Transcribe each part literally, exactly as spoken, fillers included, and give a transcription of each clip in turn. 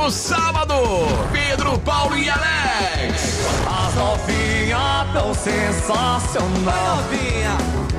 no sábado. Pedro, Paulo e Alex. As novinhas tão sensacional. Novinha.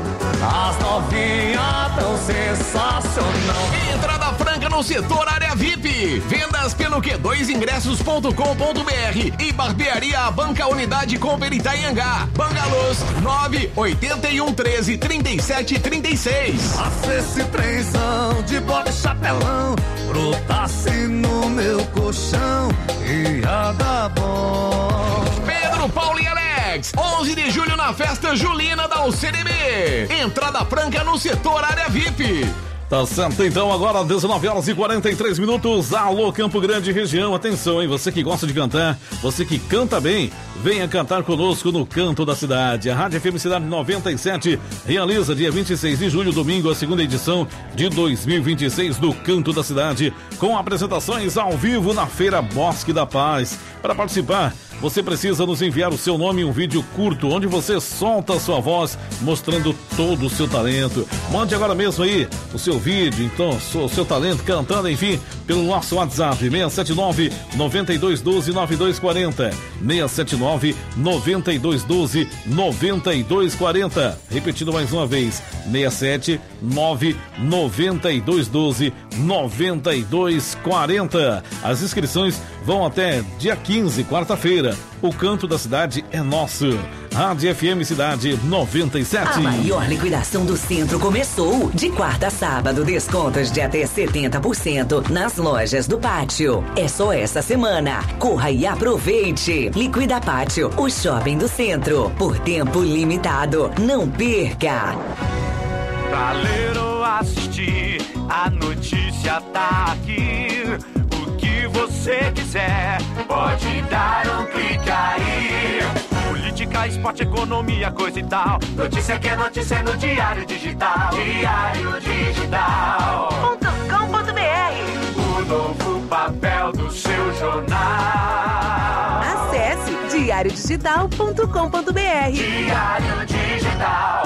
As novinhas tão sensacional. Entrada franca no setor área V I P. Vendas pelo Q dois ingressos ponto com ponto b r e Barbearia Banca Unidade Cooper Itanhangá. Bangalôs nove oito um treze trinta e sete trinta e seis. Faça esse trenzão de bota e chapelão, brotasse no meu colchão, ia dar bom. Pedro, Paulo e Alex, onze de julho na festa julina da U C D B. Entrada franca no setor área V I P. Tá certo, então agora dezenove horas e quarenta e três minutos. Alô, Campo Grande região, atenção, hein? Você que gosta de cantar, você que canta bem, venha cantar conosco no Canto da Cidade. A Rádio F M Cidade noventa e sete realiza dia vinte e seis de julho, domingo, a segunda edição de dois mil e vinte e seis do Canto da Cidade, com apresentações ao vivo na Feira Bosque da Paz. Para participar, você precisa nos enviar o seu nome e um vídeo curto, onde você solta a sua voz, mostrando todo o seu talento. Mande agora mesmo aí o seu vídeo, então, o seu talento cantando, enfim, pelo nosso WhatsApp, seis sete nove, nove dois um dois, nove dois quatro zero. seis sete nove, nove dois um dois, nove dois quatro zero. Repetindo mais uma vez, seis sete nove, nove dois um dois, nove dois quatro zero. As inscrições vão até dia quinze, quarta-feira. O Canto da Cidade é nosso. Rádio F M Cidade noventa e sete. A maior liquidação do centro começou. De quarta a sábado, descontos de até setenta por cento nas lojas do Pátio. É só essa semana. Corra e aproveite. Liquida Pátio, o shopping do centro. Por tempo limitado. Não perca. Pra ler ou assistir, a notícia tá aqui. O que você quiser, pode dar um clique aí. Política, esporte, economia, coisa e tal. Notícia que é notícia no Diário Digital. Diário Digital ponto com ponto b r. O novo papel do seu jornal. Acesse diário digital ponto com ponto b r. Diário Digital.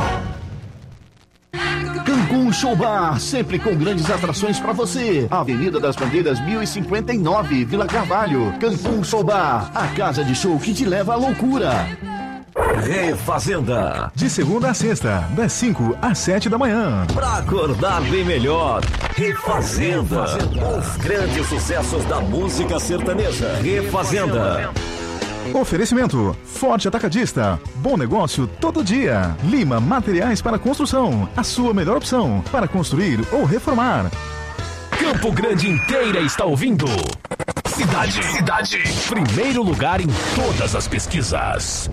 Cancún Show Bar, sempre com grandes atrações para você. Avenida das Bandeiras mil e cinquenta e nove, Vila Carvalho. Cancún Show Bar, a casa de show que te leva à loucura. Refazenda. De segunda a sexta, das cinco às sete da manhã. Pra acordar bem melhor. Refazenda. Refazenda. Os grandes sucessos da música sertaneja. Refazenda. Oferecimento: Forte Atacadista. Bom negócio todo dia. Lima Materiais para Construção. A sua melhor opção para construir ou reformar. Campo Grande inteira está ouvindo. Cidade. Cidade. Primeiro lugar em todas as pesquisas.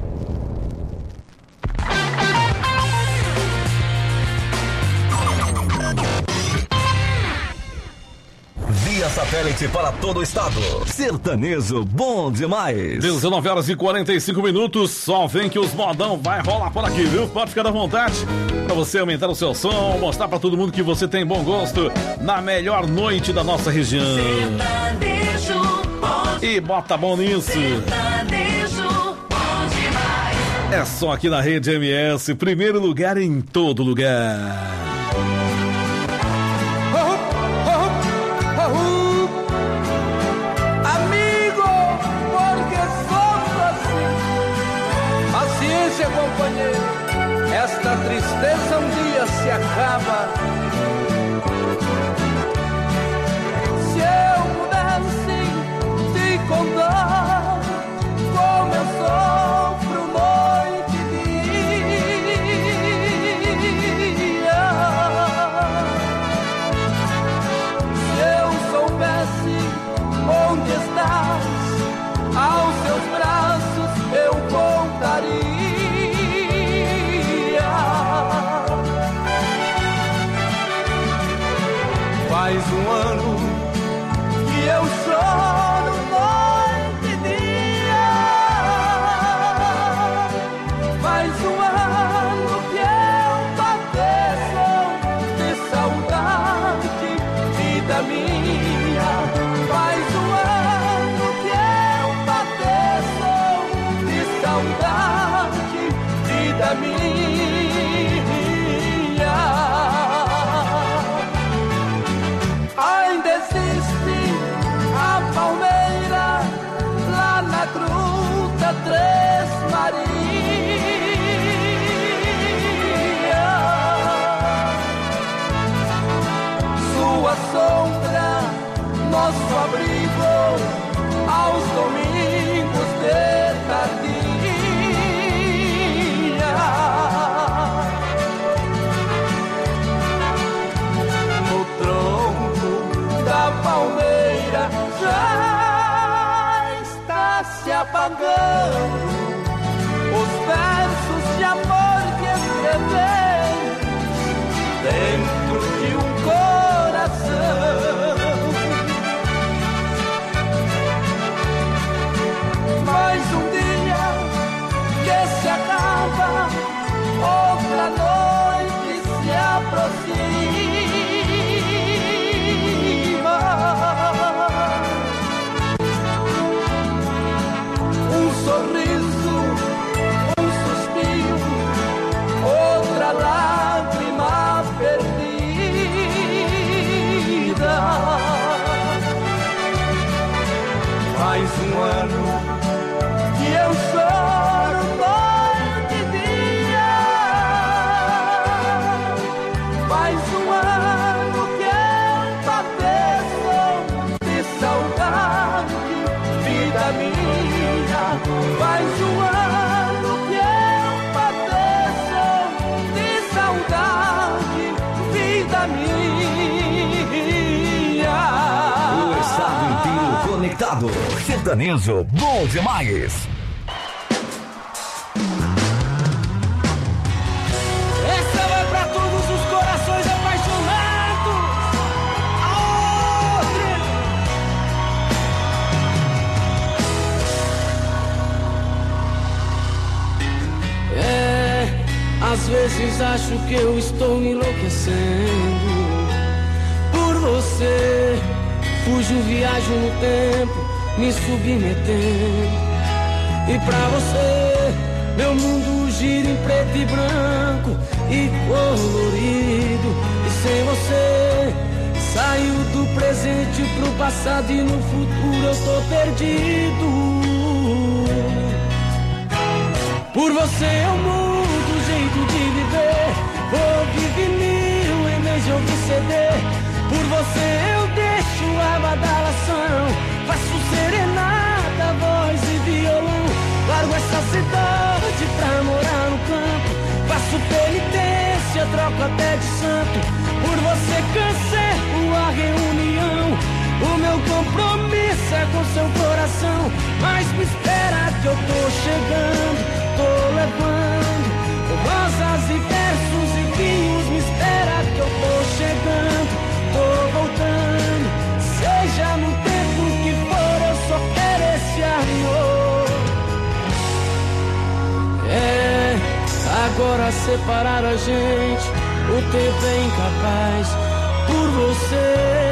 Via satélite para todo o estado. Sertanejo bom demais. dezenove horas e quarenta e cinco minutos. Só vem que os modão vai rolar por aqui, viu? Pode ficar à vontade para você aumentar o seu som, mostrar para todo mundo que você tem bom gosto na melhor noite da nossa região. Sertanejo bom. E bota bom nisso. Sertanejo bom demais. É só aqui na Rede M S, primeiro lugar em todo lugar. Companheiro, esta tristeza um dia se acaba. Se eu pudesse te contar como eu sofro noite e dia, se eu soubesse onde estás, aos seus braços eu voltaria. Faz um ano que eu choro noite e dia. Faz um ano que eu padeço de saudade, vida minha. Faz um ano que eu padeço de saudade, vida minha. sua sombra, nosso abrigo, aos domingos de tardia. No tronco da palmeira já está se apagando os versos de amor que escrevi dentro de um coração. Mais um dia que se acaba, outra noite se aproxima. Um sorriso, um suspiro, outra lágrima perdida. Mais um ano que eu choro noite e dia. Mais um ano que eu padeço de saudade, vida minha. Mais um ano que eu padeço de saudade, vida minha. O estado inteiro conectado. Sertanejo bom demais. Essa vai pra todos os corações apaixonados. Aô, é, às vezes acho que eu estou me enlouquecendo por você. Fujo, viajo no tempo, me submetendo. E pra você, meu mundo gira em preto e branco e colorido. E sem você, saio do presente pro passado e no futuro eu tô perdido. Por você eu mudo o jeito de viver, ouvi vinil em vez de ouvir C D. Por você eu deixo a badalação, faço serenata, voz e violão. Largo essa cidade pra morar no campo, faço penitência, troco até de santo. Por você cancelo a reunião, o meu compromisso é com seu coração. Mas me espera que eu tô chegando, tô levando rosas e versos e vinhos. Me espera que eu tô chegando, tô voltando. Seja no tempo que for, eu só quero esse amor. É, agora separar a gente, o tempo é incapaz por você.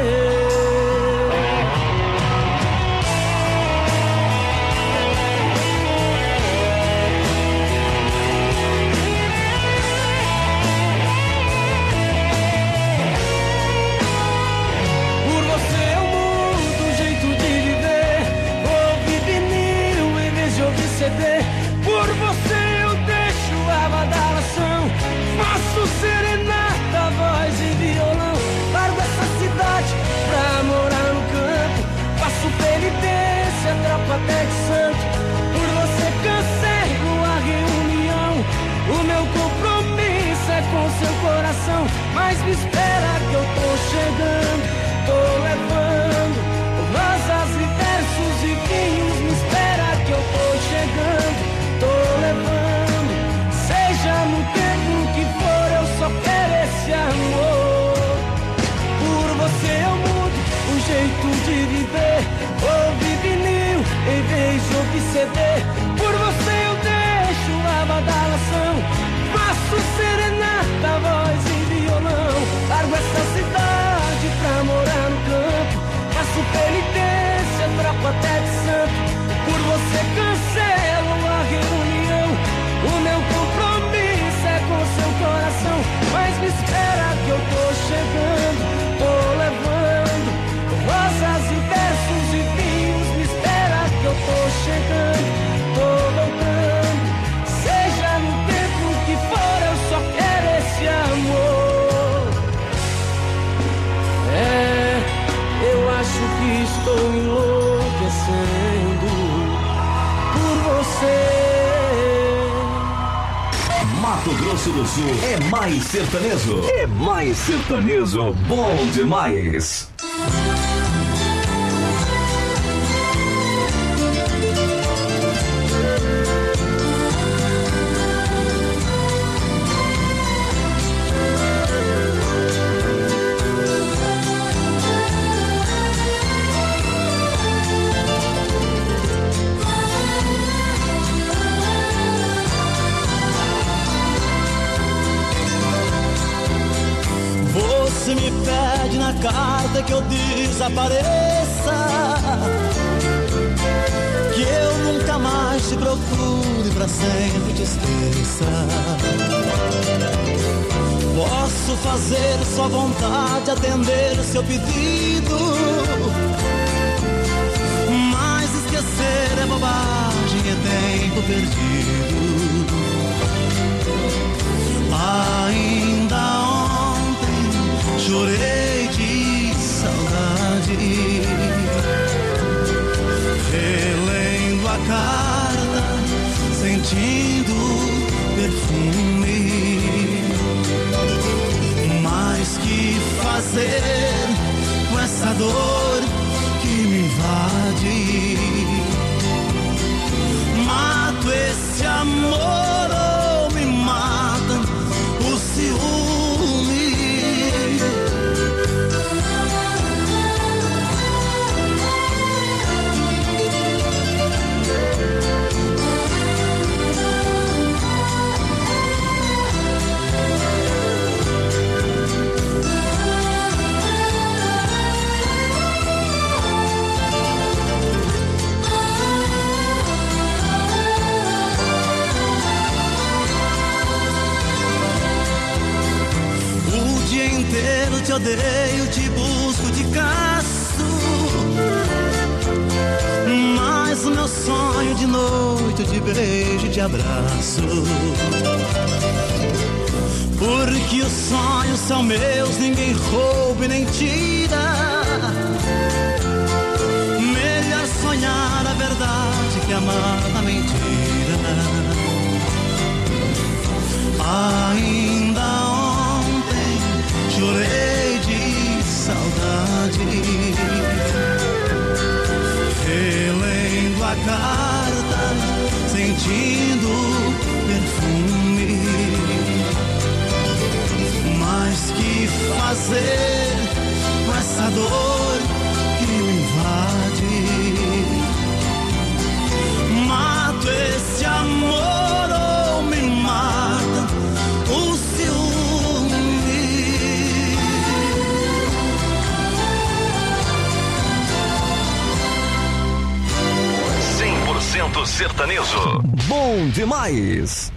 Por você eu deixo a badalação, faço serenata, voz e violão. Largo essa cidade pra morar no campo, faço penitência, troco até de santo. Por você cancelo a reunião, o meu compromisso é com seu coração. Mas me espera que eu tô chegando, tô levando rosas e versos e vinhos. Me espera que eu tô chegando, tô levando. Seja no tempo que for, eu só quero esse amor. Por você eu mudo o jeito de viver, ouvi vinil em vez de ouvir C D. Por você eu deixo a badalação, faço serenata, voz e violão. Largo essa cidade pra morar no campo, faço penitência, troco até de santo. Por você cancelo a reunião, o meu compromisso é com seu coração. Mas me espera que eu tô chegando, tô levando rosas e versos e vinhos. Me espera que eu tô chegando, Caxias do Sul é mais sertanejo. É mais sertanejo. Bom demais. Você me pede na carta que eu desapareça, que eu nunca mais te procure, pra sempre te esqueça. Posso fazer sua vontade, atender o seu pedido, mas esquecer é bobagem, é tempo perdido. Ainda ontem chorei de saudade, relendo a carta, sentindo perfume. Mas que fazer com essa dor que me invade? Mato esse amor ou me mata o ciúme? Inteiro te odeio, te busco, te caço, mas o meu sonho de noite eu te beijo e te abraço, porque os sonhos são meus, ninguém rouba e nem tira. Melhor sonhar a verdade que amar a mentira. Ainda chorei de saudade, relendo a carta, sentindo perfume. Mas que fazer com essa dor que me invade? Mato esse amor ou me mata o ciúme? cem por cento sertanejo. Bom demais.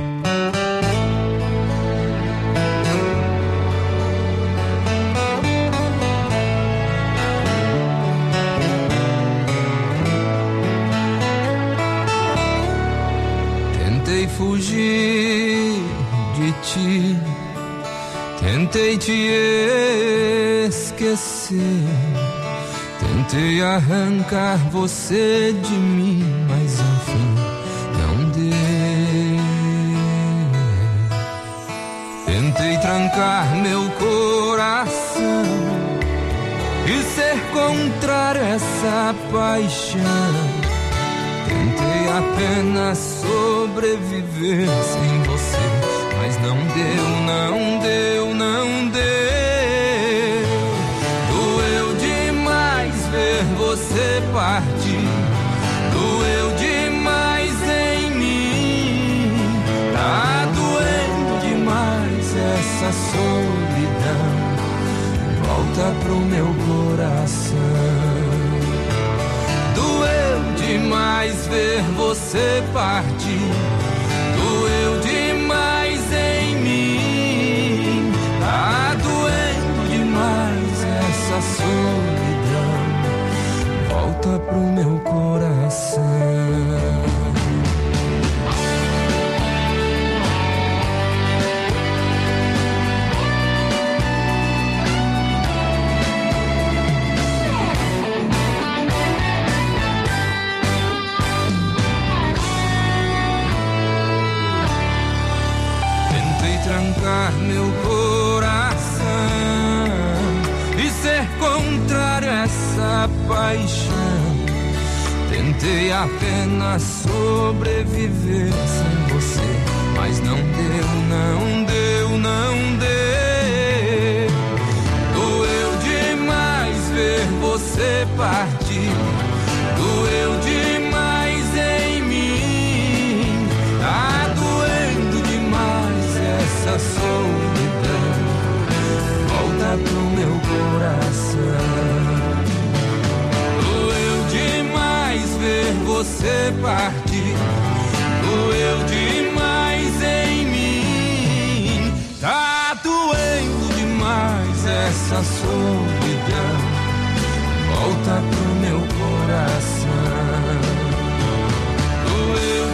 Tentei fugir de ti, tentei te esquecer, tentei arrancar você de mim, mas enfim não deu. Tentei trancar meu coração e ser contrário a essa paixão. Tentei apenas sobreviver sem você, mas não deu, não deu, não deu. Doeu demais ver você partir, doeu demais em mim. Tá doendo demais essa solidão, volta pro meu coração. Demais ver você partir, doeu demais em mim. Tá doendo demais essa solidão, volta pro meu coração. essa paixão. Tentei apenas sobreviver sem você, mas não deu, não deu, não deu. Doeu demais ver você partir, doeu demais em mim. Tá doendo demais essa solidão. Volta pro meu coração. Doeu demais ver você partir, doeu demais em mim. Tá doendo demais essa solidão. Volta pro meu coração. Doeu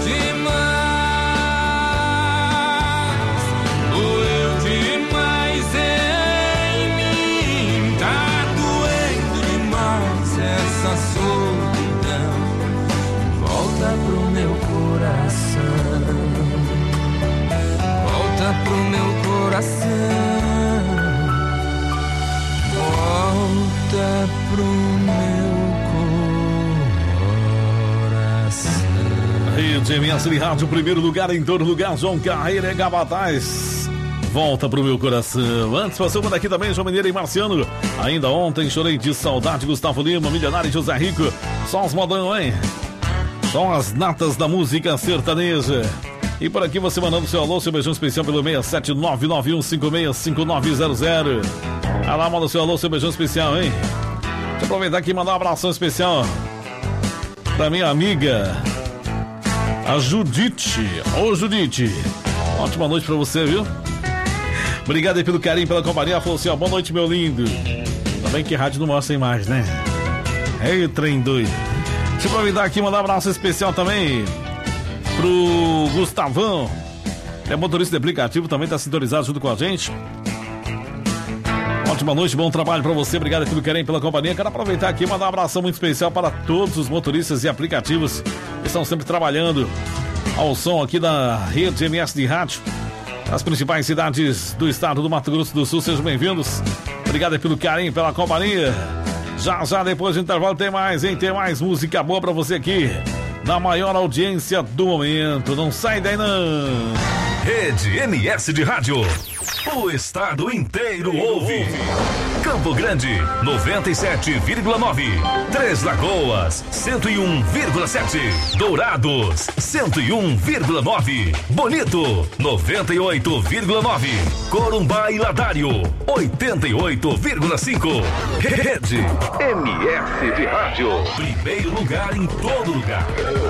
demais, doeu demais em mim. Tá doendo demais essa solidão. Volta pro meu coração. Volta pro meu coração. Volta pro meu coração. Rede M S de Rádio, primeiro lugar em todo lugar, João Carreira e Gabataes. Volta pro meu coração. Antes passou por aqui também, João Mineiro e Marciano. Ainda ontem chorei de saudade, Gustavo Lima, Milionário e José Rico. Só os modão, hein? Só as natas da música sertaneja. E por aqui você mandando seu alô, seu beijão especial pelo seis sete nove nove um cinco seis cinco nove zero zero. Ah lá, manda seu alô, seu beijão especial, hein? Deixa eu aproveitar aqui e mandar um abração especial pra minha amiga, a Judite. Ô, Judite, ótima noite pra você, viu? Obrigado aí pelo carinho, pela companhia. Ela falou assim, ó, boa noite, meu lindo. Também que rádio não mostra a imagem, né? Ei, trem doido. Deixa eu aproveitar aqui e mandar um abraço especial também pro Gustavão. É motorista de aplicativo, também tá sintonizado junto com a gente. Ótima noite, bom trabalho pra você. Obrigado pelo carinho, pela companhia. Quero aproveitar aqui e mandar um abração muito especial para todos os motoristas e aplicativos que estão sempre trabalhando ao som aqui da Rede M S de Rádio. As principais cidades do estado do Mato Grosso do Sul, sejam bem-vindos. Obrigado pelo carinho, pela companhia. Já, já, depois do intervalo tem mais, hein? Tem mais música boa pra você aqui, na maior audiência do momento. Não sai daí, não. Rede M S de Rádio. O estado inteiro ouve. Campo Grande, noventa e sete vírgula nove. Três Lagoas, cento e um vírgula sete. Dourados, cento e um vírgula nove. Bonito, noventa e oito vírgula nove. Corumbá e Ladário, oitenta e oito vírgula cinco. Rede M S de Rádio. Primeiro lugar em todo lugar.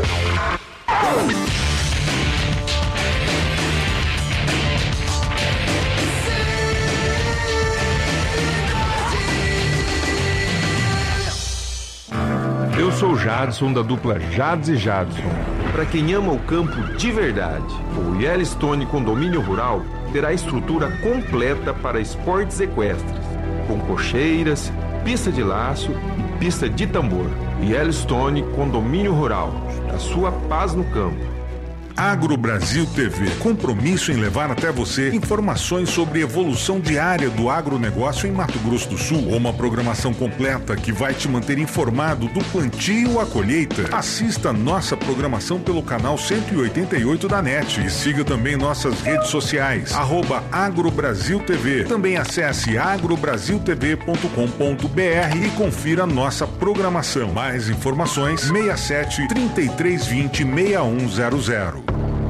Eu sou Jadson, da dupla Jads e Jadson. Para quem ama o campo de verdade, o Yellowstone Condomínio Rural terá estrutura completa para esportes equestres, com cocheiras, pista de laço e pista de tambor. Yellowstone Condomínio Rural, a sua paz no campo. Agro Brasil T V, compromisso em levar até você informações sobre evolução diária do agronegócio em Mato Grosso do Sul. Uma programação completa que vai te manter informado do plantio à colheita. Assista nossa programação pelo canal cento e oitenta e oito da NET e siga também nossas redes sociais, arroba Agro Brasil T V. Também acesse agrobrasil t v ponto com ponto b r e confira nossa programação. Mais informações, seis sete, três três dois zero, seis um zero zero.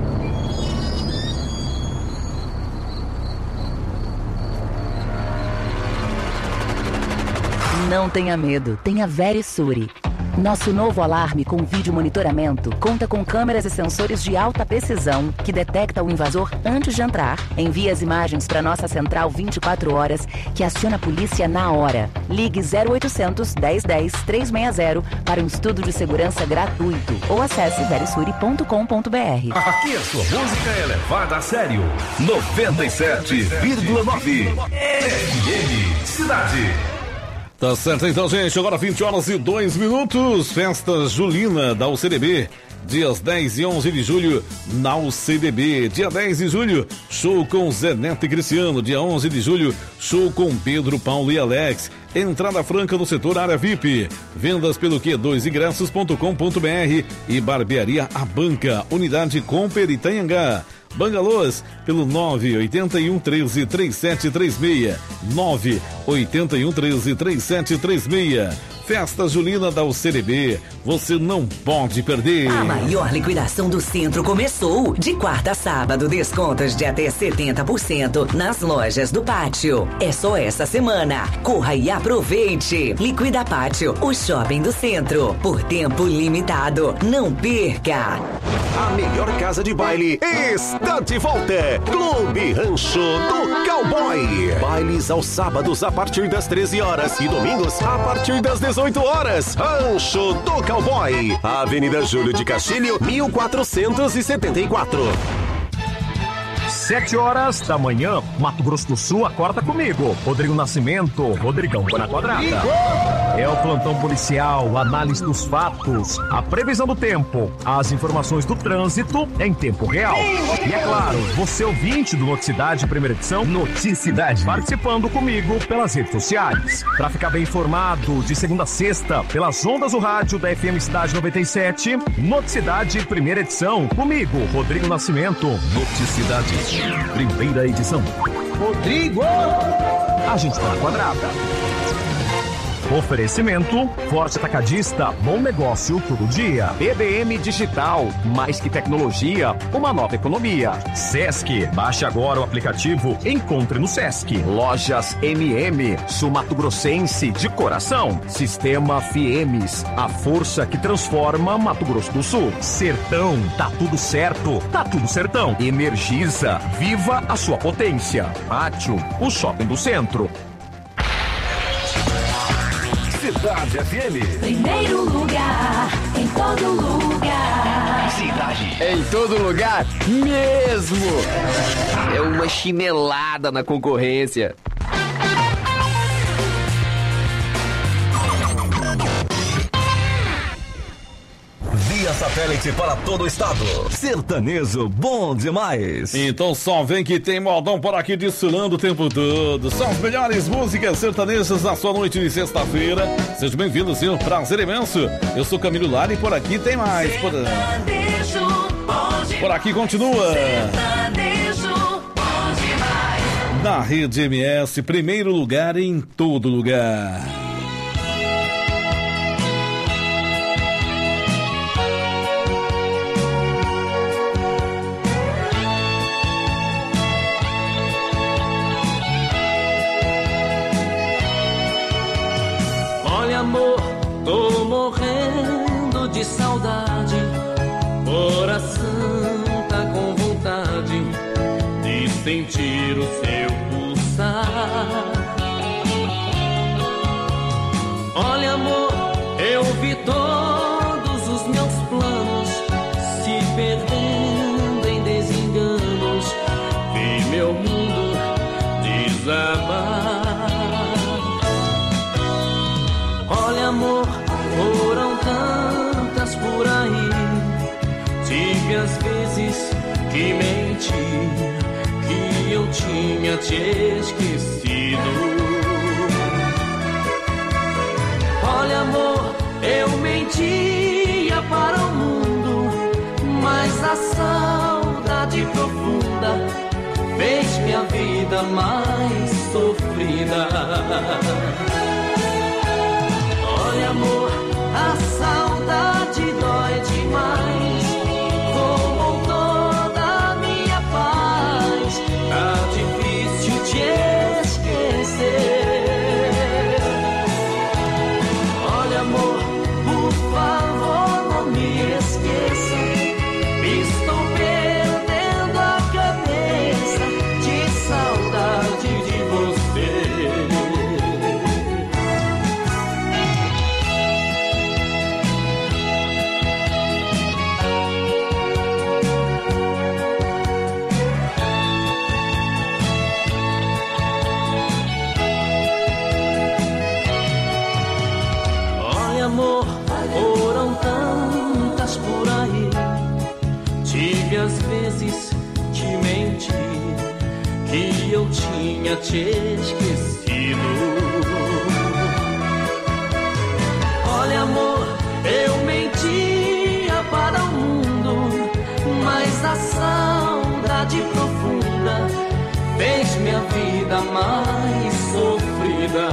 Não tenha medo, tenha Verisure. Nosso novo alarme com vídeo monitoramento conta com câmeras e sensores de alta precisão que detecta o invasor antes de entrar. Envia as imagens para nossa central vinte e quatro horas, que aciona a polícia na hora. Ligue zero oitocentos, dez dez, trezentos e sessenta para um estudo de segurança gratuito ou acesse verisure ponto com ponto b r. Aqui a sua música é levada a sério. noventa e sete vírgula nove F M Cidade. Tá certo então, gente, agora vinte horas e dois minutos, festa julina da U C D B, dias dez e onze de julho na U C D B. Dia dez de julho, show com Zé Neto e Cristiano. Dia onze de julho, show com Pedro, Paulo e Alex. Entrada franca no setor área V I P. Vendas pelo Q dois ingressos ponto com ponto br e Barbearia A Banca, unidade Comper Itanhangá. Bangalôs, pelo nove oito um, um três, três sete três seis. nove oito um, um três, três sete três seis. Festa Julina da U C L B, você não pode perder. A maior liquidação do centro começou. De quarta a sábado, descontos de até setenta por cento nas lojas do Pátio. É só essa semana. Corra e aproveite. Liquida Pátio, o shopping do centro. Por tempo limitado. Não perca. A melhor casa de baile está de volta. Clube Rancho do Cowboy. Bailes aos sábados a partir das treze horas e domingos a partir das dezoito horas. Rancho do Cowboy. Avenida Júlio de Castilho, mil quatrocentos e setenta e quatro. Sete horas da manhã, Mato Grosso do Sul, acorda comigo. Rodrigo Nascimento, Rodrigão na quadrada. É o plantão policial, análise dos fatos, a previsão do tempo, as informações do trânsito em tempo real. E é claro, você ouvinte do Noticidade, primeira edição, Noticidade, participando comigo pelas redes sociais. Para ficar bem informado, de segunda a sexta, pelas ondas do rádio da F M Cidade noventa e sete, Noticidade, primeira edição, comigo, Rodrigo Nascimento. Noticidade, primeira edição. Rodrigo! A gente tá na quadrada. Oferecimento, Forte Atacadista, bom negócio todo dia. B B M Digital, mais que tecnologia, uma nova economia. Sesc, baixe agora o aplicativo, encontre no Sesc. Lojas M M, Sul Mato Grossense de coração. Sistema Fiemes, a força que transforma Mato Grosso do Sul. Sertão, tá tudo certo, tá tudo sertão. Energisa, viva a sua potência. Pátio, o shopping do centro. Cidade F M. Primeiro lugar, em todo lugar. Cidade. Em todo lugar mesmo. É uma chinelada na concorrência. Via satélite para todo o estado. Sertanejo bom demais. Então só vem que tem modão por aqui desfilando o tempo todo. São as melhores músicas sertanejas na sua noite de sexta-feira. Seja bem-vindo, senhor. Prazer imenso. Eu sou Camilo Lara e por aqui tem mais. Por, por aqui continua. Na Rede M S, primeiro lugar em todo lugar. Amor, tô morrendo de saudade. Coração tá com vontade de sentir o seu pulsar. Olha, amor, eu vi todos os meus planos se perdendo em desenganos. Vi meu mundo desabar. Olha, amor, foram tantas por aí. Tive as vezes que menti, que eu tinha te esquecido. Olha, amor, eu mentia para o mundo, mas a saudade profunda fez minha vida mais sofrida. Olha, amor, a saudade dói demais. Roubou toda a minha paz. Tá difícil te esquecer. Olha, amor, por favor, não me esqueça. Estou perdendo a cabeça de saudade de você. Amor, foram tantas por aí. Tive as vezes que menti, que eu tinha te esquecido. saudade profunda fez minha vida mais sofrida.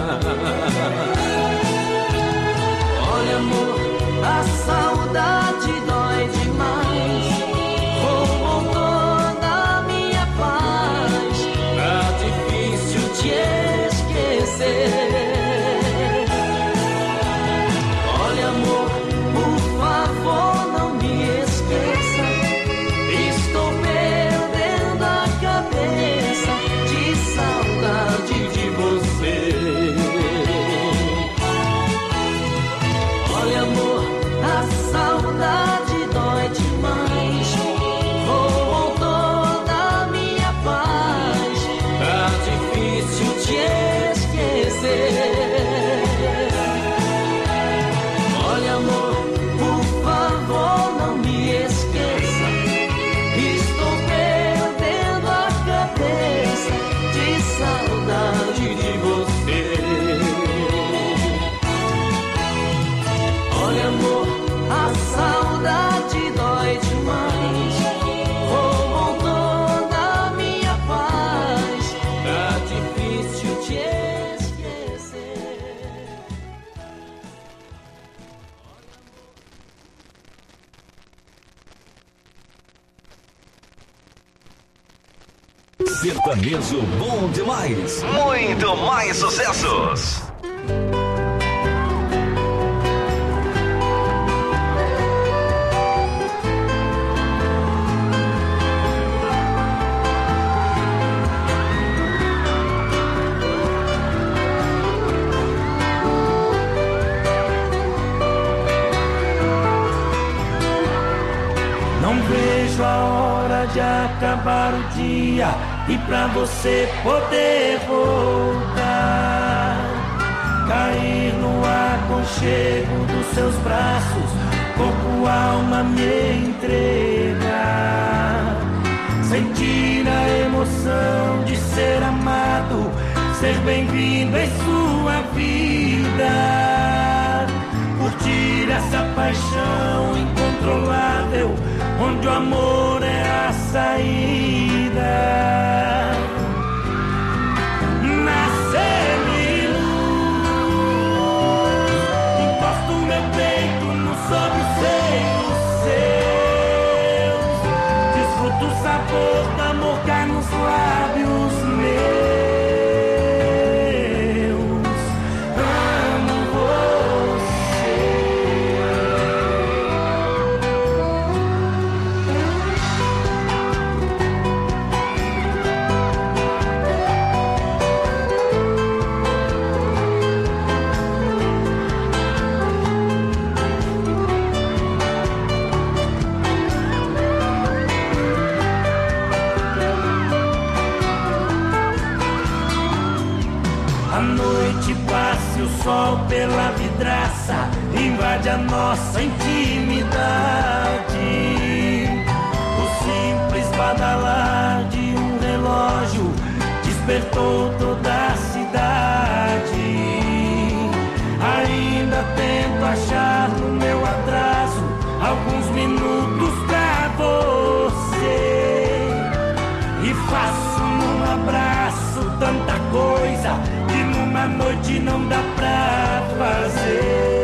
Olha, amor, a saudade dói demais. Roubou toda a minha paz. Tá difícil te esquecer. Olha, amor, por favor, não me esqueça. Estou perdendo a cabeça de saudade de você. Olha, amor, a saudade dói demais. Roubou toda a minha paz. Tá difícil te esquecer. Olha, amor, por favor, não me esqueça. Estou perdendo a cabeça de saudade de você. Olha, amor, a saudade dói demais. Roubou toda a minha paz. Tá difícil te esquecer. Sertanejo bom demais. Muito mais sucessos. Não vejo a hora de acabar o dia e pra você poder voltar, cair no aconchego dos seus braços, corpo, alma me entregar, sentir a emoção de ser amado, ser bem-vindo em sua vida, curtir essa paixão incontrolável, onde o amor é a saída. Nascer-me luz, encosto meu peito no sobre os seios seus, desfruto o sabor do amor que há nos lábios meus. Amo você. A noite passa e o sol pela vidraça invade a nossa intimidade. O simples badalar de um relógio despertou toda a cidade. Ainda tento achar no meu atraso alguns minutos pra você, e faço num abraço tanta coisa que numa noite não dá pra fazer.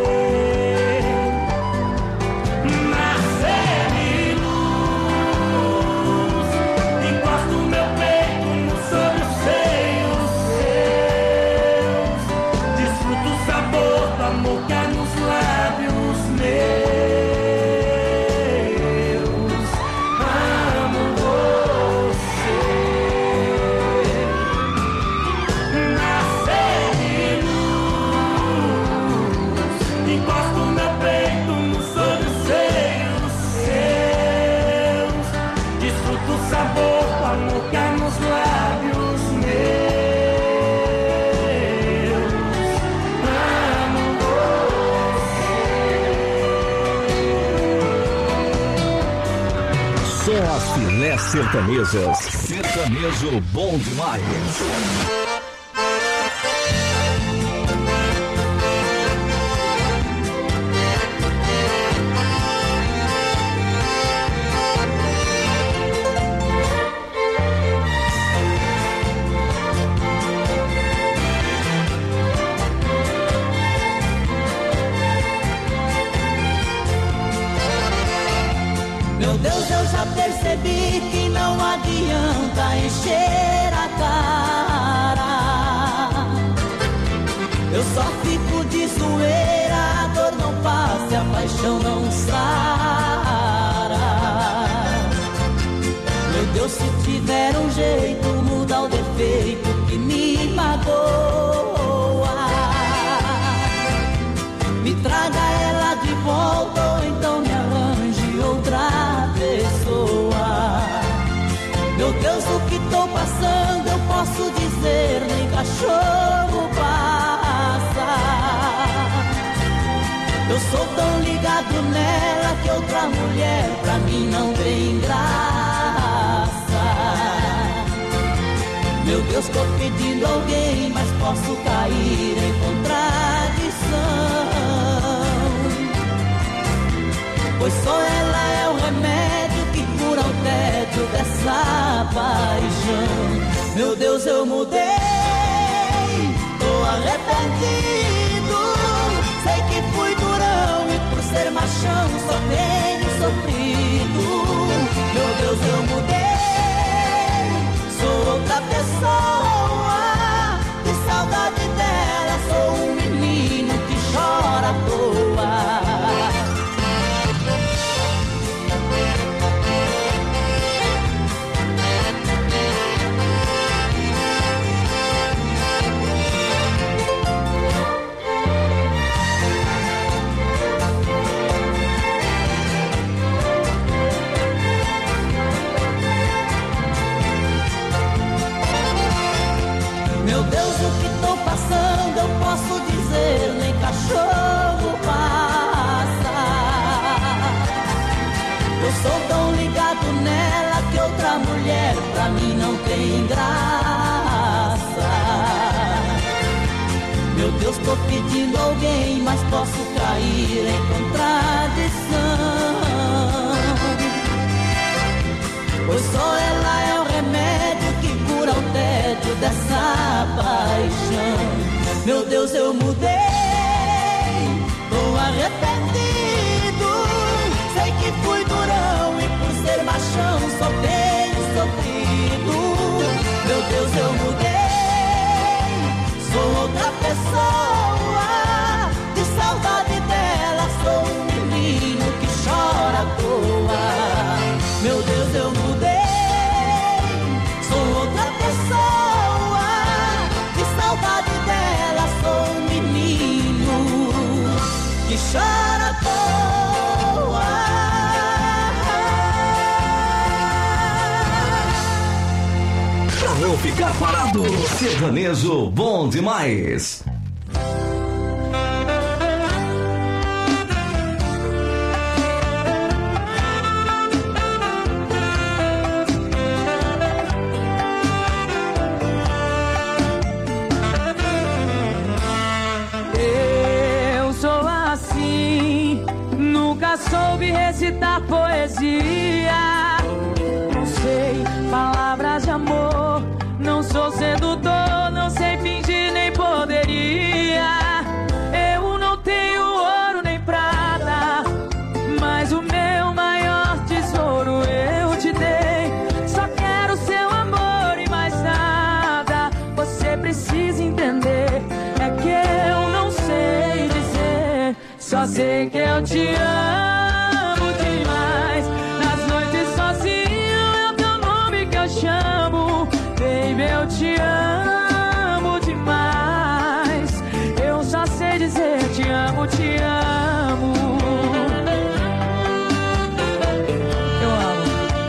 Nascer-me luz, encosto meu peito no sobre os seios seus, desfruto o sabor do amor que há nos lábios meus. Amo você. Nascer-me luz, encosto meu peito no sobre os seios seus, desfruto o sabor do amor que há nos lábios meus. Amo você. Só as filés sertanejas. Sertanejo bom demais. Meu Deus, eu já percebi que não adianta encher a cara. Eu só fico de zoeira, a dor não passa, a paixão não sara. Meu Deus, se tiver um jeito, muda o defeito que me magoa. Me traga ela de volta ou então me arranje outra pessoa. Meu Deus, o que tô passando eu posso dizer, nem cachorro passa. Eu sou tão ligado nela que outra mulher pra mim não tem graça. Meu Deus, tô pedindo alguém, mas posso cair em contradição. Pois só ela é o remédio que cura o tédio dessa paixão. Meu Deus, eu mudei, tô arrependido. Sei que fui durão e por ser machão só tenho sofrido. Meu Deus, eu mudei, sou outra pessoa. De saudade dela sou um menino que chora à toa. Meu Deus, o que tô passando eu posso dizer, nem cachorro passa. Eu sou tão ligado nela que outra mulher pra mim não tem graça. Meu Deus, tô pedindo alguém, mas posso cair em contradição. Pois só ela é o remédio que cura o tédio dessa paixão. Meu Deus, eu mudei, tô arrependido. Sei que fui durão e por ser machão só tenho sofrido. Meu Deus, eu mudei, sou outra pessoa. De saudade dela sou um menino que chora à toa. Meu Deus, eu mudei, sou outra pessoa. De saudade dela sou um menino que chora à toa. Pra não ficar parado, sertanejo bom demais. Soube recitar poesia, não sei palavras de amor, não sou sedutor, não sei fingir nem poderia. Eu não tenho ouro nem prata, mas o meu maior tesouro eu te dei. Só quero seu amor e mais nada. Você precisa entender, é que eu não sei dizer, só sei que eu te amo. Chamo, baby, eu te amo demais. Eu só sei dizer te amo, te amo. Eu amo.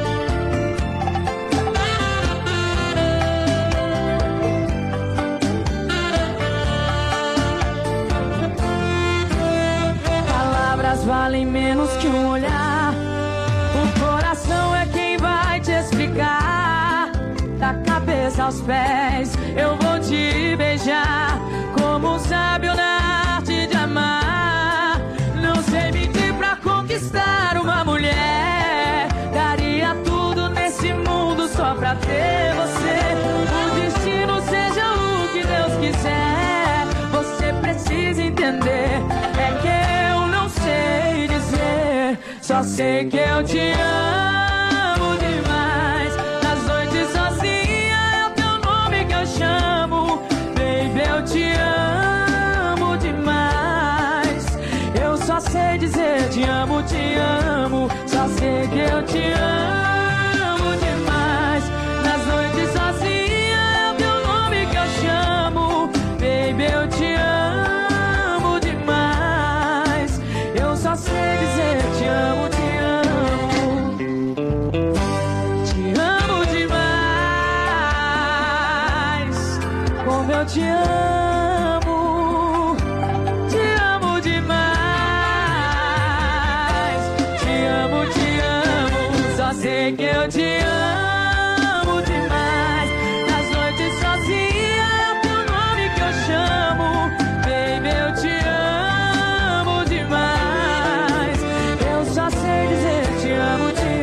Palavras valem menos que um olhar. O coração é quem vai te explicar. Da cabeça aos pés eu vou te beijar, como um sábio na arte de amar. Não sei mentir pra conquistar uma mulher, daria tudo nesse mundo só pra ter você. O destino seja o que Deus quiser, você precisa entender, é que eu não sei dizer, só sei que eu te amo. só sei dizer te amo, te amo. Só sei que eu te amo demais. Nas noites sozinha é o teu nome que eu chamo. Baby, eu te amo demais. Eu só sei dizer te amo, te amo. Te amo demais. Como eu te amo. Te amo demais. Te amo, te amo. Só sei que eu te amo demais. Nas noites sozinha é o teu nome que eu chamo. Baby, eu te amo demais. Eu só sei dizer te amo, te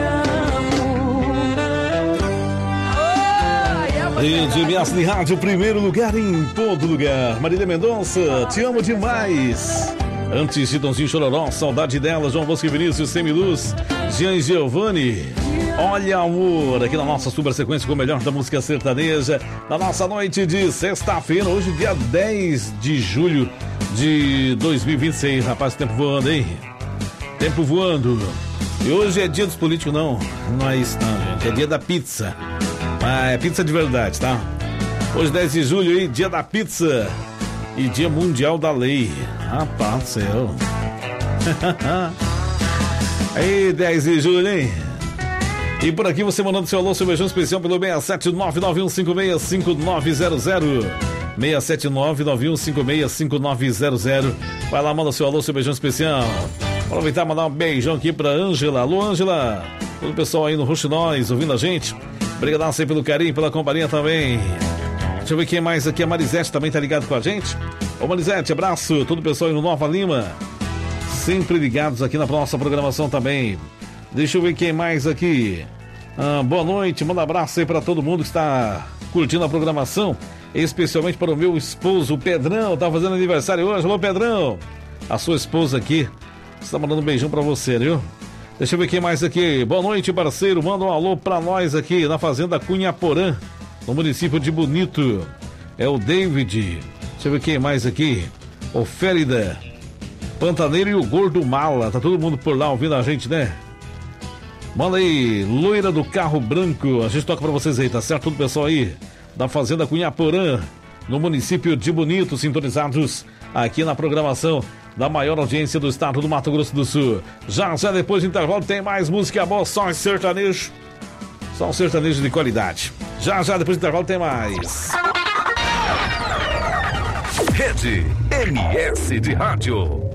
amo. Rede M S de Rádio, primeiro lugar em todo lugar. Marília Mendonça, te amo demais. Antes de Donzinho Chororó, saudade dela, João Bosco e Vinícius, Semiluz, Jean e Giovanni. Olha, amor, aqui na nossa super sequência com o melhor da música sertaneja, na nossa noite de sexta-feira, hoje dia dez de julho de dois mil e vinte e seis. Rapaz, tempo voando, hein? Tempo voando. E hoje é dia dos políticos, não. Não é isso, não, gente. É dia da pizza. Ah, é pizza de verdade, tá? Hoje, dez de julho, hein? Dia da pizza. E dia mundial da lei. Rapaz do céu. Aí, dez de julho, hein? E por aqui você mandando seu alô, seu beijão especial pelo seis sete nove nove um cinco seis cinco nove zero zero. seis sete nove nove um cinco seis cinco nove zero zero. Vai lá, manda seu alô, seu beijão especial. Aproveitar e mandar um beijão aqui pra Ângela. Alô, Ângela. Todo o pessoal aí no Roxinóis ouvindo a gente. Obrigado sempre pelo carinho, pela companhia também. Deixa eu ver quem mais aqui. A Marisete também tá ligado com a gente. Ô Marisete, abraço. Todo o pessoal aí no Nova Lima. Sempre ligados aqui na nossa programação também. Deixa eu ver quem mais aqui. Ah, boa noite. Manda um abraço aí pra todo mundo que está curtindo a programação. Especialmente para o meu esposo, o Pedrão. Tá fazendo aniversário hoje. Alô, Pedrão. A sua esposa aqui está mandando um beijão pra você, viu? Deixa eu ver quem mais aqui. Boa noite, parceiro. Manda um alô pra nós aqui na Fazenda Cunhaporã, no município de Bonito. É o David. Deixa eu ver quem mais aqui. O Férida, Pantaneiro e o Gordo Mala. Tá todo mundo por lá ouvindo a gente, né? Manda aí, Loira do Carro Branco. A gente toca pra vocês aí, tá certo? Todo o pessoal aí da Fazenda Cunhaporã, no município de Bonito, sintonizados aqui na programação da maior audiência do estado do Mato Grosso do Sul. Já, já depois do intervalo tem mais música boa, só em sertanejo. Só um sertanejo de qualidade. Já, já depois do intervalo tem mais. Rede M S de Rádio.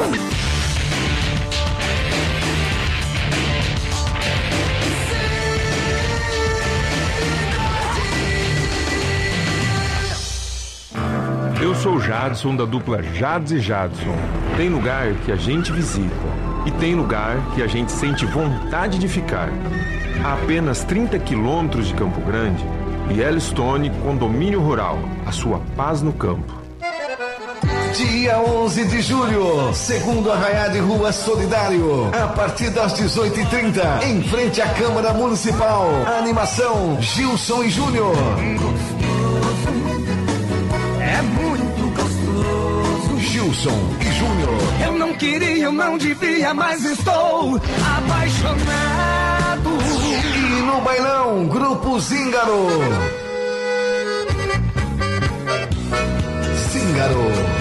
Eu sou o Jadson da dupla Jades e Jadson. Tem lugar que a gente visita e tem lugar que a gente sente vontade de ficar. A apenas trinta quilômetros de Campo Grande, Yellowstone Condomínio Rural, a sua paz no campo. Dia onze de julho, segundo Arraiá de Rua Solidário, a partir das dezoito e trinta, em frente à Câmara Municipal. A animação Gilson e Júnior. É muito gostoso. Gilson e Júnior. Eu não queria, eu não devia, mas estou apaixonado. E no bailão, Grupo Zíngaro. Zíngaro.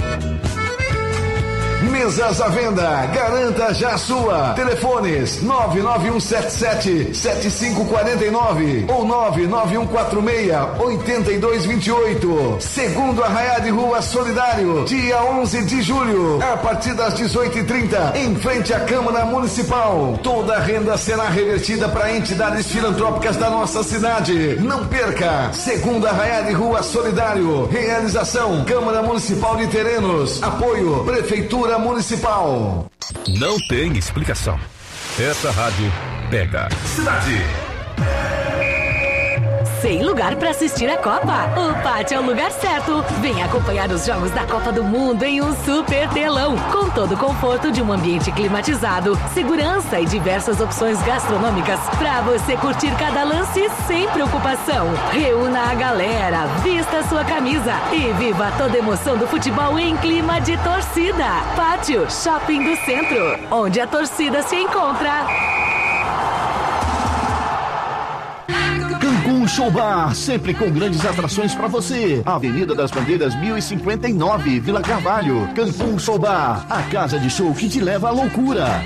Mesas à venda, garanta já a sua. Telefones nove nove um sete sete sete cinco quatro nove ou nove nove um quatro seis oito dois dois oito. Segundo Arraiá de Rua Solidário, dia onze de julho, a partir das dezoito e trinta, em frente à Câmara Municipal. Toda a renda será revertida para entidades filantrópicas da nossa cidade. Não perca! Segundo Arraiá de Rua Solidário, realização Câmara Municipal de Terrenos, apoio Prefeitura Municipal. Não tem explicação. Essa rádio pega. Cidade. Pensei em lugar para assistir a Copa? O Pátio é o lugar certo. Venha acompanhar os jogos da Copa do Mundo em um super telão, com todo o conforto de um ambiente climatizado, segurança e diversas opções gastronômicas para você curtir cada lance sem preocupação. Reúna a galera, vista a sua camisa e viva toda a emoção do futebol em clima de torcida. Pátio Shopping do Centro, onde a torcida se encontra. Cancún Show Bar, sempre com grandes atrações para você. Avenida das Bandeiras mil e cinquenta e nove, Vila Carvalho. Cancún Show Bar, a casa de show que te leva à loucura.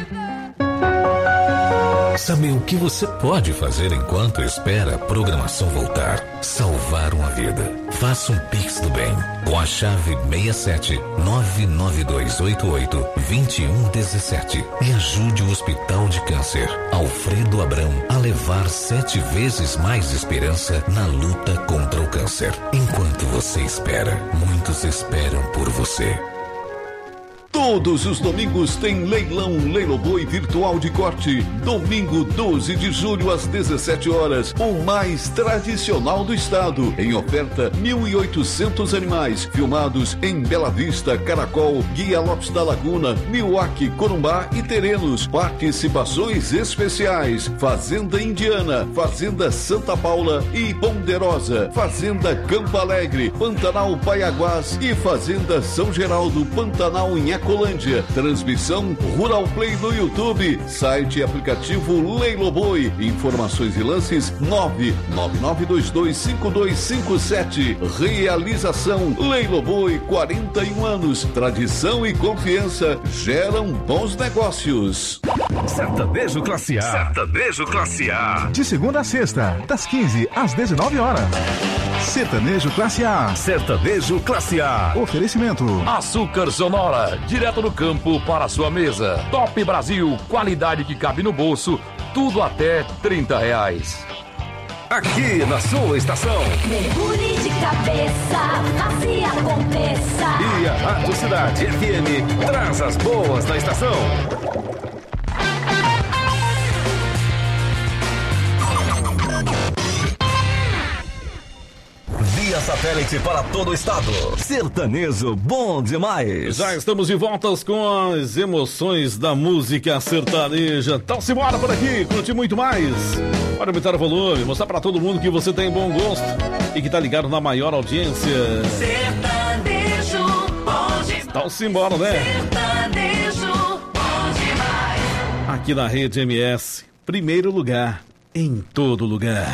Sabe o que você pode fazer enquanto espera a programação voltar? Salvar uma vida. Faça um Pix do Bem com a chave seis sete nove nove dois oito oito dois um um sete e ajude o Hospital de Câncer Alfredo Abrão a levar sete vezes mais esperança na luta contra o câncer. Enquanto você espera, muitos esperam por você. Todos os domingos tem leilão Leiloboi virtual de corte. Domingo doze de julho às dezessete horas, o mais tradicional do estado. Em oferta, mil e oitocentos animais filmados em Bela Vista, Caracol, Guia Lopes da Laguna, Milwaukee, Corumbá e Terenos. Participações especiais: Fazenda Indiana, Fazenda Santa Paula e Ponderosa, Fazenda Campo Alegre, Pantanal Paiaguás e Fazenda São Geraldo, Pantanal em Ecolândia. Transmissão Rural Play no YouTube, site e aplicativo Leiloboi. Informações e lances nove nove nove dois dois cinco dois cinco sete. Realização Leiloboi, quarenta e um anos. Tradição e confiança geram bons negócios. Sertanejo Classe A. Sertanejo Classe A. De segunda a sexta, das quinze às dezenove horas. Sertanejo Classe A. Sertanejo Classe A. Oferecimento: Açúcar Sonora, direto do campo para a sua mesa. Top Brasil, qualidade que cabe no bolso, tudo até trinta reais. Aqui na sua estação. Mergulhe de cabeça, assim aconteça. E a Rádio Cidade F M traz as boas da estação. Via satélite para todo o estado. Sertanejo bom demais. Já estamos de volta com as emoções da música sertaneja. Então se bora por aqui, curtir muito mais. Pode aumentar o volume, mostrar para todo mundo que você tem bom gosto e que tá ligado na maior audiência. Sertanejo bom demais. Então se embora, né? Sertanejo bom demais. Aqui na Rede M S, primeiro lugar em todo lugar.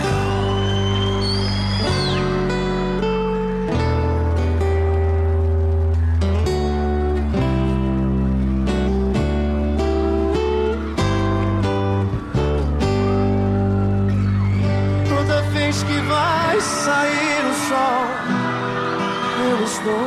Sair o sol, eu estou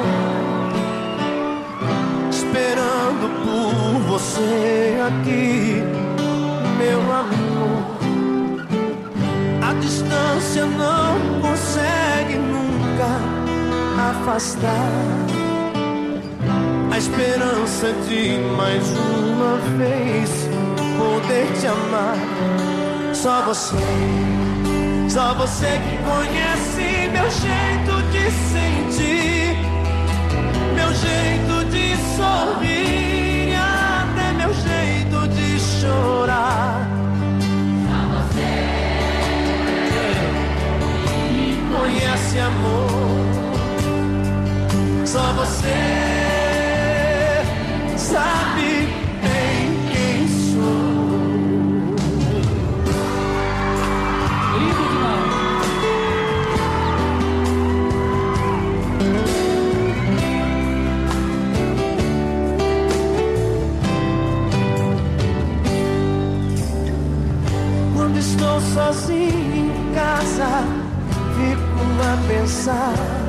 esperando por você aqui, meu amor. A distância não consegue nunca afastar a esperança de mais uma vez poder te amar. Só você. Só você que conhece meu jeito de sentir, meu jeito de sorrir e até meu jeito de chorar. Só você me conhece, amor. Só você sabe bem quem sou. Estou sozinho em casa, fico a pensar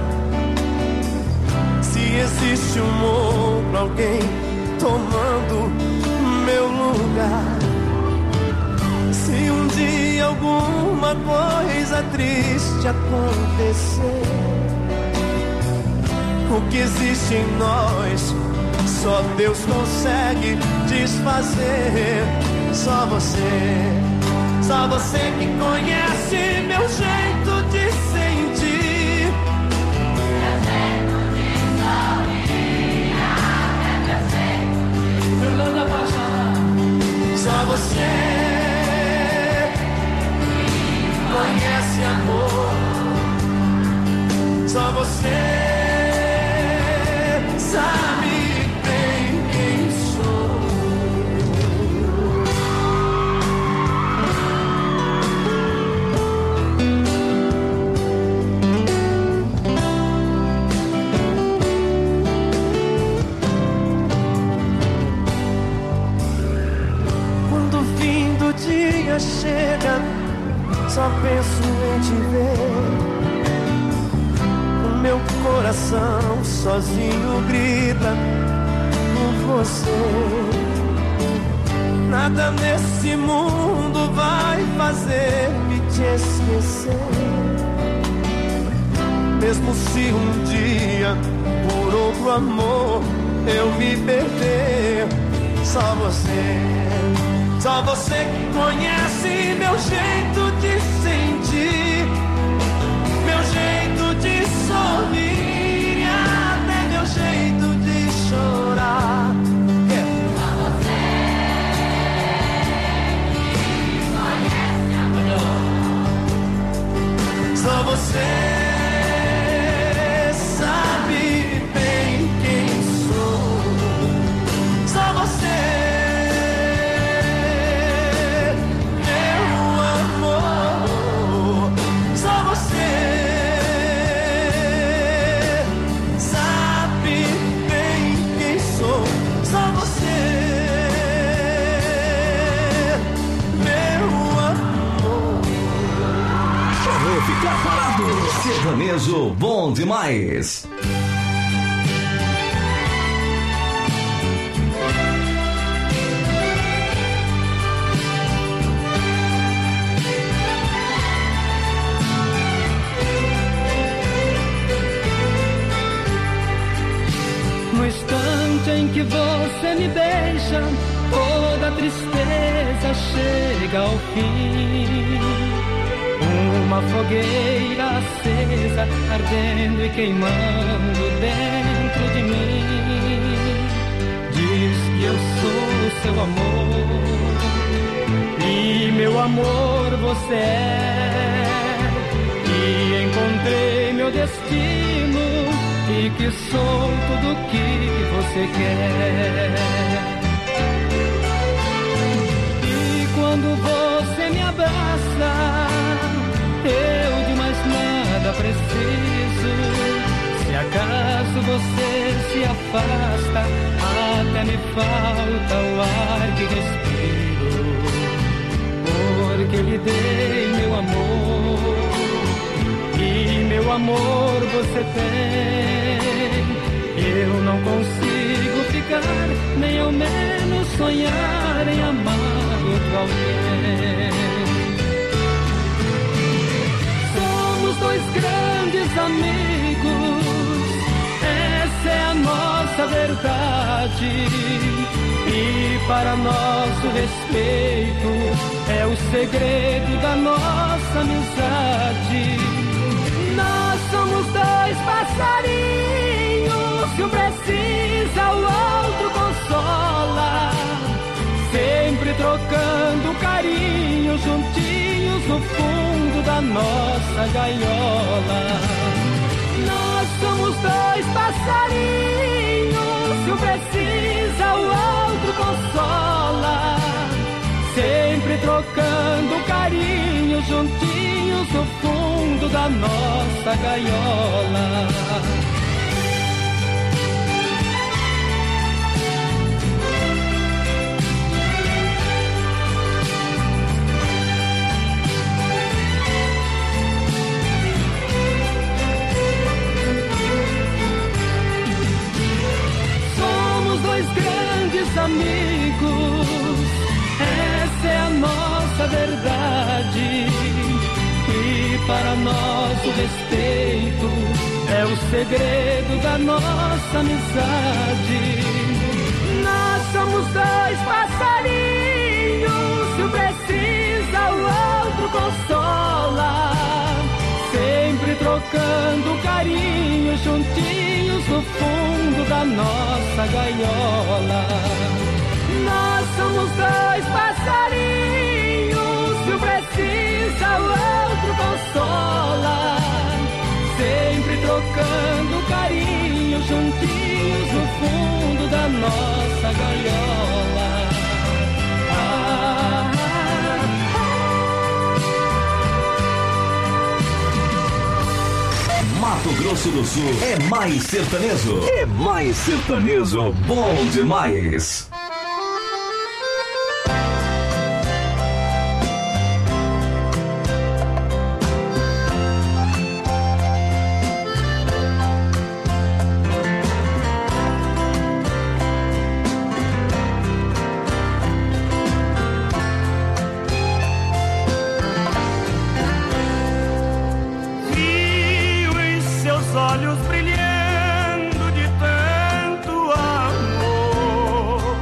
se existe um outro alguém tomando meu lugar. Se um dia alguma coisa triste acontecer, o que existe em nós só Deus consegue desfazer. Só você. Só você que conhece meu jeito de sentir. Meu jeito de sorrir, meu jeito. Fernanda Paixão. Só você conhece amor. Só você sabe bem quem sou. Quando o fim do dia chega, só penso em te ver. Meu coração sozinho grita por você. Nada nesse mundo vai fazer-me te esquecer. Mesmo se um dia por outro amor eu me perder, só você, só você que conhece meu jeito de sentir, meu jeito de sorrir e até meu jeito de chorar. Yeah. Só você conhece amor. Só você sabe bem quem sou. Só você, meu amor. Só você sabe bem quem sou. Só você, meu amor. Só vou ficar parado. Sertanejo bom demais. No instante em que você me beija, toda tristeza chega ao fim. Uma fogueira acesa, ardendo e queimando dentro de mim. Diz que eu sou seu amor, e meu amor você é. E encontrei meu destino, e que sou tudo que você quer. E quando você me abraça, eu de mais nada preciso. Se acaso você se afasta, até me falta o ar que respiro. Porque lhe dei meu amor, e meu amor você tem. Eu não consigo ficar, nem ao menos sonhar em amar outro alguém. Somos dois grandes amigos, essa é a nossa verdade. E para nosso respeito é o segredo da nossa amizade. Nós somos dois passarinhos, se um precisa o outro consola, sempre trocando carinho, juntinhos no fundo da nossa gaiola. Nós somos dois passarinhos, se um precisa o outro consola, sempre trocando carinho, juntinhos no fundo da nossa gaiola. Somos dois grandes amigos, essa é a nossa verdade. E para nosso respeito é o segredo da nossa amizade. Nós somos dois passarinhos, se um precisa o trocando carinho, juntinhos no fundo da nossa gaiola. Nós somos dois passarinhos, se um precisa, o outro consola. Sempre trocando carinho, juntinhos no fundo da nossa gaiola. Ah, Mato Grosso do Sul é mais sertanejo. É mais sertanejo, bom demais. olhos brilhando de tanto amor.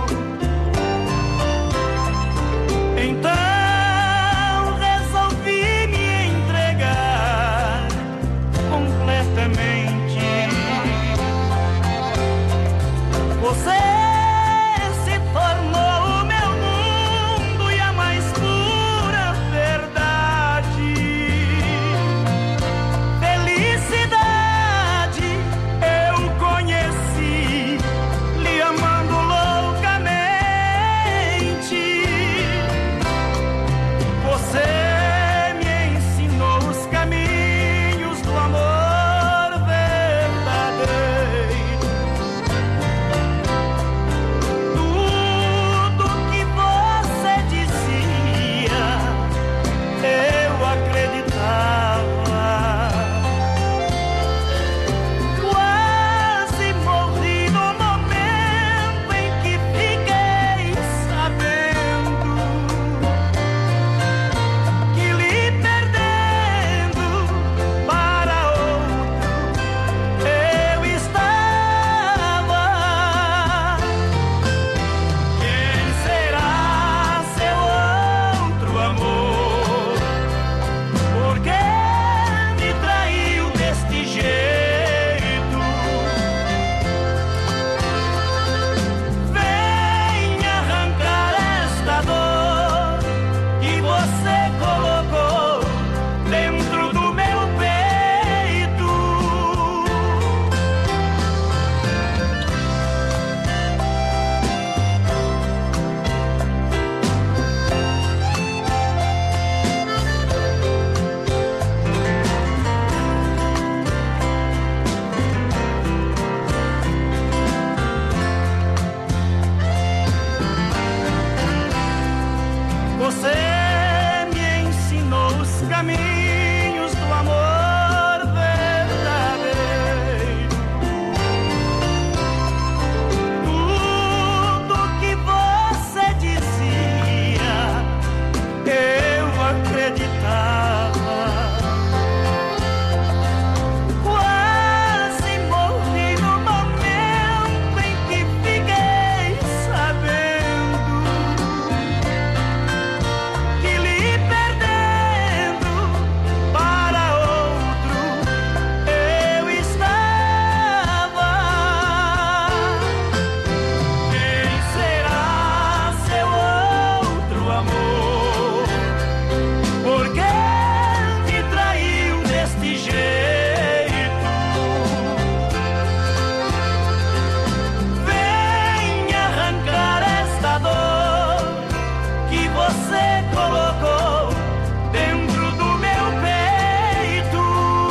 Então resolvi me entregar completamente. Você se tornou o meu mundo e a mais pura verdade. Felicidade eu conheci, lhe amando loucamente. Você me ensinou os caminhos do amor verdadeiro. Tudo que você dizia, eu acreditava. Quase morri no momento em que fiquei sabendo que lhe perdendo para outro eu estava. Quem será seu outro amor? Por que me traiu deste jeito? Vem arrancar esta dor que você colocou dentro do meu peito. Você me ensinou os caminhos do amor verdadeiro. Tudo que você dizia, eu acreditava. Quase morri no momento em que fiquei sabendo que lhe perdendo para outro eu estava. Quem será seu outro amor? Por que me traiu deste jeito? Vem arrancar esta dor que você colocou dentro do meu peito.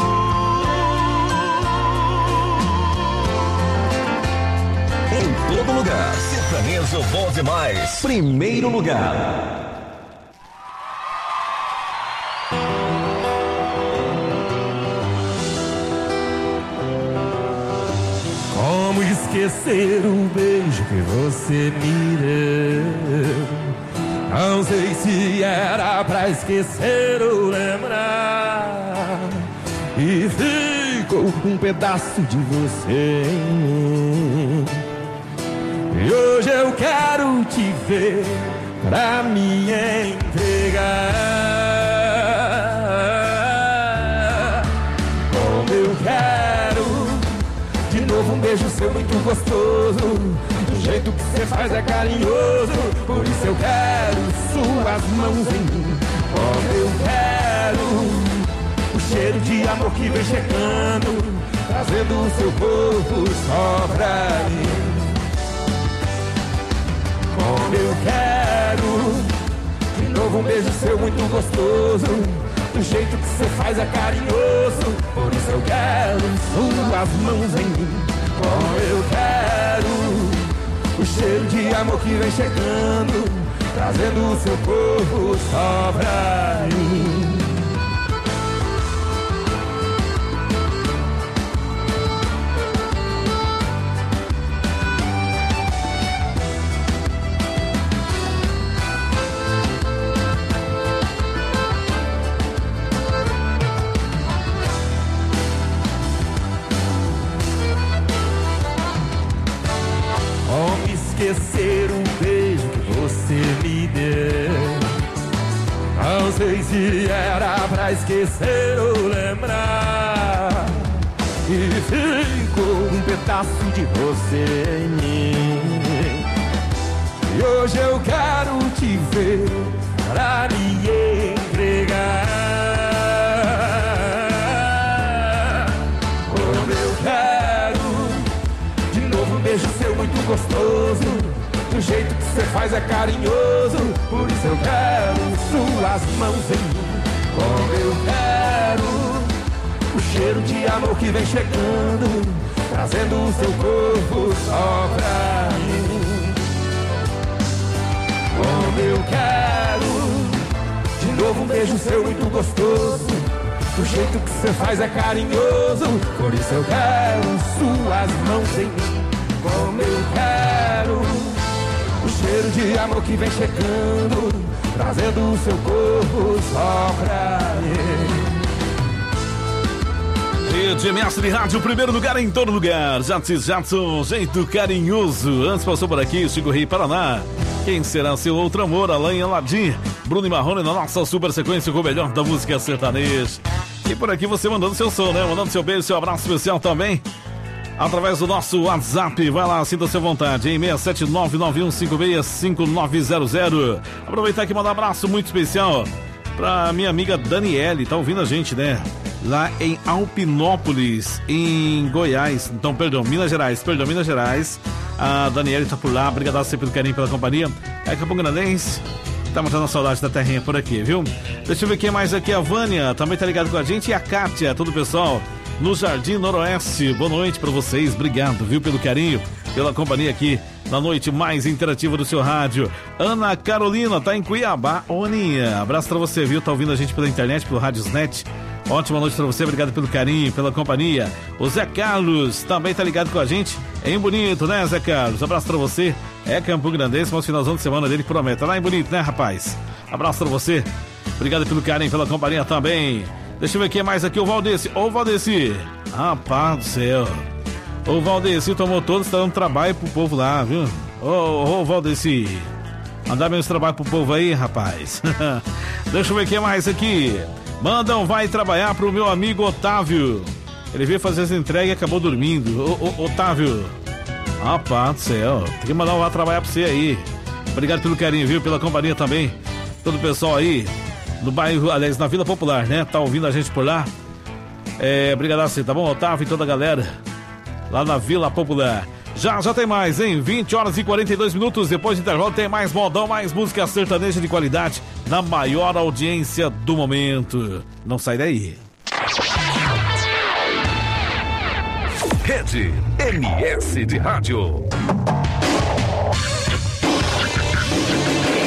Em todo lugar, sertanejo bom demais. Primeiro lugar. Como esquecer um beijo que você me deu? Não sei se era pra esquecer ou lembrar. E ficou um pedaço de você em mim. E hoje eu quero te ver pra me entregar. muito gostoso. Do jeito que você faz é carinhoso. Por isso eu quero suas mãos em mim. Como eu quero o cheiro de amor que vem chegando, trazendo o seu corpo só pra mim. Como eu quero de novo um beijo seu muito gostoso. Do jeito que você faz é carinhoso. Por isso eu quero suas mãos em mim. Como eu quero o cheiro de amor que vem chegando, trazendo o seu corpo só pra mim. Esquecer o beijo que você me deu. Não sei se era pra esquecer ou lembrar. E ficou um pedaço de você em mim. E hoje eu quero te ver pra me entregar. Como eu quero de novo um beijo seu muito gostoso. Do jeito que você faz é carinhoso. Por isso eu quero suas mãos em mim. Como eu quero o cheiro de amor que vem chegando, trazendo o seu corpo só pra mim. Como eu quero de novo um beijo seu muito gostoso. Do jeito que você faz é carinhoso. Por isso eu quero suas mãos em mim. Como eu quero o cheiro de amor que vem chegando, trazendo o seu corpo só pra mim. Rede M S de Rádio, primeiro lugar em todo lugar. Jadson, Jadson, jeito carinhoso. Antes passou por aqui, Chico Rei Paraná. Quem será seu outro amor? Alain Aladim, Bruno e Marrone na nossa super sequência com o melhor da música sertaneja. E por aqui você mandando seu som, né? Mandando seu beijo, seu abraço especial também através do nosso WhatsApp. Vai lá, sinta-se à vontade, em seis sete nove nove um cinco seis cinco nove zero zero. Aproveitar aqui e mandar um abraço muito especial pra minha amiga Daniele, tá ouvindo a gente, né? Lá em Alpinópolis, em Goiás, então, perdão, Minas Gerais, perdão, Minas Gerais. A Daniele tá por lá, obrigado sempre pelo carinho, pela companhia. É Capão Grandense, tá matando a saudade da terrinha por aqui, viu? Deixa eu ver quem mais aqui, a Vânia também tá ligado com a gente, e a Kátia, todo o pessoal no Jardim Noroeste. Boa noite pra vocês, obrigado, viu, pelo carinho, pela companhia aqui na noite mais interativa do seu rádio. Ana Carolina tá em Cuiabá. Ô, Aninha, abraço pra você, viu, tá ouvindo a gente pela internet, pelo Radiosnet. Ótima noite pra você, obrigado pelo carinho, pela companhia. O Zé Carlos também tá ligado com a gente em Bonito, né, Zé Carlos? Abraço pra você. É Campo Grandense, mas finalzão de semana dele promete. Tá lá em Bonito, né, rapaz? Abraço pra você. Obrigado pelo carinho, pela companhia também. Deixa eu ver quem mais aqui, o Valdeci. Ô, Valdeci. Rapaz do céu. O Valdeci tomou todo, está dando trabalho pro povo lá, viu? Ô, ô, Valdeci. Mandar menos trabalho pro povo aí, rapaz. Deixa eu ver quem mais aqui. Manda um vai trabalhar pro meu amigo Otávio. Ele veio fazer essa entrega e acabou dormindo. Ô, ô, Otávio. Rapaz do céu. Tem que mandar um vai trabalhar pra você aí. Obrigado pelo carinho, viu? Pela companhia também. Todo o pessoal aí no bairro, aliás, na Vila Popular, né? Tá ouvindo a gente por lá. É, obrigado a você, tá bom, Otávio e toda a galera lá na Vila Popular. Já, já tem mais, hein? vinte horas e quarenta e dois minutos. Depois do intervalo tem mais modão, mais música sertaneja de qualidade na maior audiência do momento. Não sai daí. Rede M S de Rádio.